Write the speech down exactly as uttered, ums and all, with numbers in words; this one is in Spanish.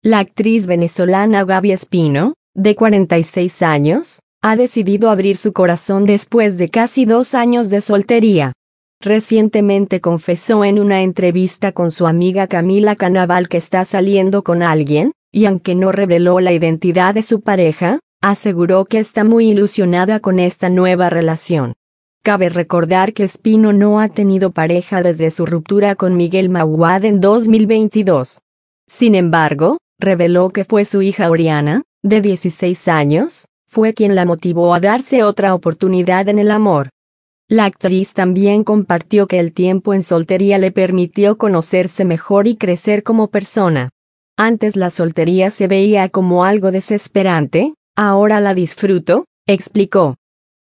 La actriz venezolana Gaby Espino, de cuarenta y seis años, ha decidido abrir su corazón después de casi dos años de soltería. Recientemente confesó en una entrevista con su amiga Camila Canaval que está saliendo con alguien, y aunque no reveló la identidad de su pareja, aseguró que está muy ilusionada con esta nueva relación. Cabe recordar que Espino no ha tenido pareja desde su ruptura con Miguel Mauad en dos mil veintidós. Sin embargo, reveló que fue su hija Oriana, de dieciséis años, fue quien la motivó a darse otra oportunidad en el amor. La actriz también compartió que el tiempo en soltería le permitió conocerse mejor y crecer como persona. Antes la soltería se veía como algo desesperante, ahora la disfruto, explicó.